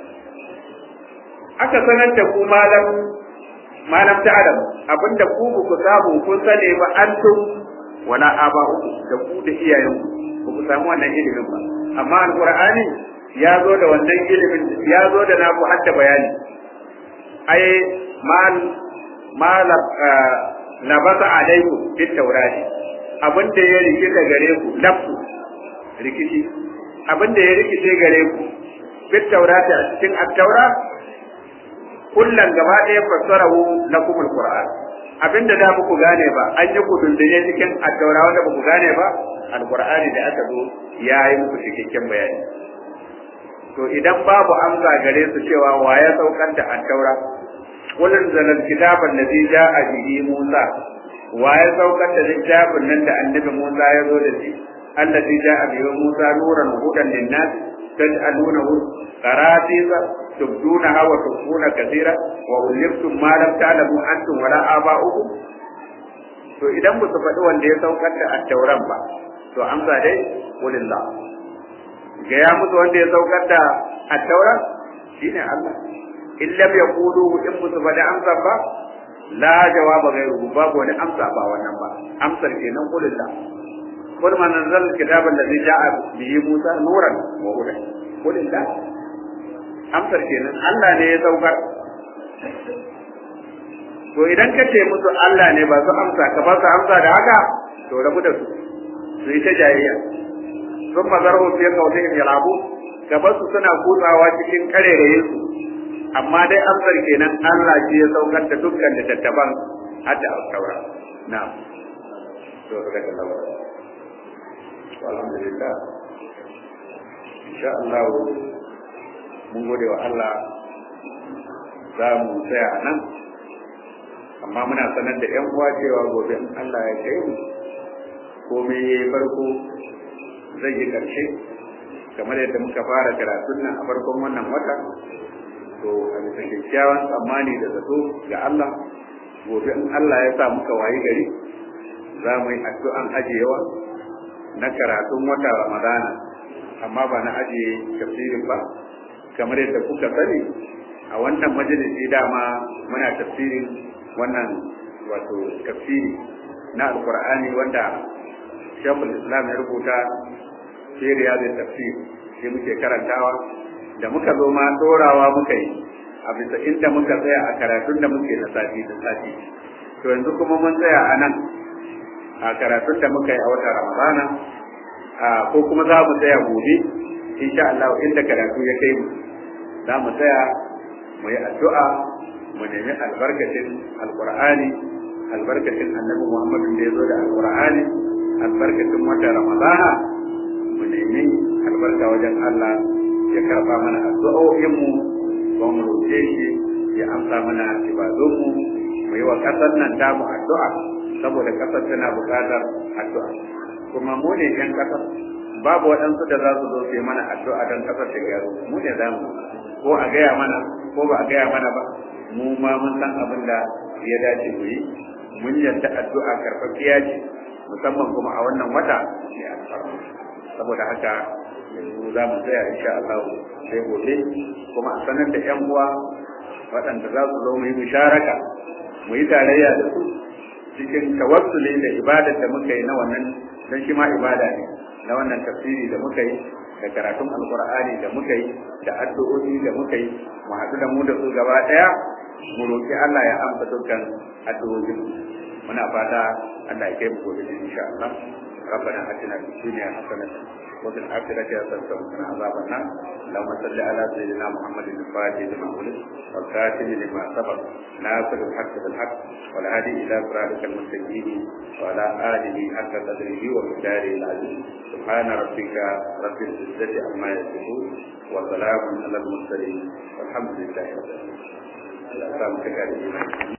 aka sanar da ku malam ta'lam abinda ku ku samu kun sane ba antum wala aba'ukum da ku da iyayenku ba ku samu wannan ilimin ba amma alqur'ani ya zo da wannan ilimin ya zo da naku hadda bayani ai mal labasa alaikum bit tawrati abinda ya rikita gare ku nafsu rikici abinda ya rikice gare ku bit tawrati a cikin at-taura kullan gaba ɗaya fassarahu lakum al-qur'an abinda da muku gane ba an yi kudundune cikin at-taura wanda muku gane ba al-qur'ani da aka zo yayi muku cikakken bayani to idan babu amsa gare su cewa waye saukar da at-taura kullun zalal kitaban ladhi ja'a bihi Musa waye saukar da littafin nan da annabi Musa ya zo da shi alladhi ja'a bihi Musa nuran hudan lin-nas taj'alunahu qaratisa tubdunaha wa tukhfuna kathira wa uliftum ma lam ta'lamu antum wala aba'ukum to idan ba su faɗi wanda ya saukar da at-tauran ba to amsa dai walillah ga ya musu wanda ya saukar da at-tauran shine Allah in lam yaqulu in musu faɗi amsa ba la jawaba ghayruhu babu wani amsa ba wannan ba amsar kenan walillah qul man anzala al-kitaba alladhi ja'a bihi Musa nuran wa hudan walillah amsar kenan Allah ne ya saukar to idan ka ce musu Allah ne ba su amsa ka ba su amsa da haka to rabu da su yi ta jayayya sun mazarhu fi qawlihim yalabu ka ba su suna kutsawa cikin karerayen su amma dai amsar kenan Allah ce ya saukar da dukkan littattafan hatta al-taura na'am to daga Allah alhamdulillah insha Allah mun gode wa Allah za mu tsaya a nan amma muna sanar da 'yan uwa cewa gobe in Allah ya kai mu komai ya yi farko zai yi ƙarshe kamar yadda muka fara karatun nan a farkon wannan wata to a bisa kyakkyawan tsammani da zato ga Allah gobe in Allah ya sa muka wayi gari za mu yi addu'an ajiyewa na karatun wata Ramadana amma ba na ajiye tafsirin ba kamar yadda kuka sani a wannan majalisi dama muna tafsirin wannan wato tafsiri na alqur'ani wanda Shaykhul Islam ya rubuta fi riyadul tafsir shi muke karantawa da muka zo ma dorawa muka yi a bisa inda muka tsaya a karatun da muke na sati da sati to yanzu kuma mun tsaya a nan a karatun da muka yi a wata Ramadana ko kuma za mu tsaya gobe insha Allah inda karatu ya kai mu za mu tsaya mu yi addu'a mu nemi albarkacin alqur'ani albarkacin annabi Muhammadu da ya zo da alqur'ani albarkacin wata Ramadana mu nemi albarka wajen Allah ya karba mana addu'o'inmu ba mu roƙe shi ya amsa mana ibadunmu mu yi wa ƙasar nan damu addu'a saboda ƙasar tana buƙatar addu'a kuma mu ne ƴan ƙasar babu waɗansu da za su zo su yi mana addu'a don ƙasar ta gyaru mu ne za mu ko a gaya mana ko ba a gaya mana ba mu ma mun san abin da ya dace mu yi mun yadda addu'a karfafiya ce musamman kuma a wannan wata ne alfarma saboda haka yanzu za mu tsaya insha Allah sai gobe kuma a sanar da ƴan uwa waɗanda za su zo mu yi musharaka mu yi tarayya da su cikin tawassuli da ibadar da muka yi na wannan dan shi ma ibada ne na wannan tafsiri da muka yi da karatun alqur'ani da muka yi da addu'o'i da muka yi mu haɗu da mu da su gaba ɗaya mu roki Allah ya amsa dukkan addu'o'in muna fata Allah ya kai mu gobe insha Allah ربنا آتنا في الدنيا حسنة وفي الآخرة حسنة وقنا عذاب النار اللهم صل على سيدنا محمد الفاتح لما ولد والخاتم لما سبق ناصر الحق بالحق والهادي إلى صراطك المستقيم وعلى آله حق قدره ومقداره العظيم سبحان ربك رب العزة عما يصفون وسلام على المرسلين والحمد لله رب العالمين.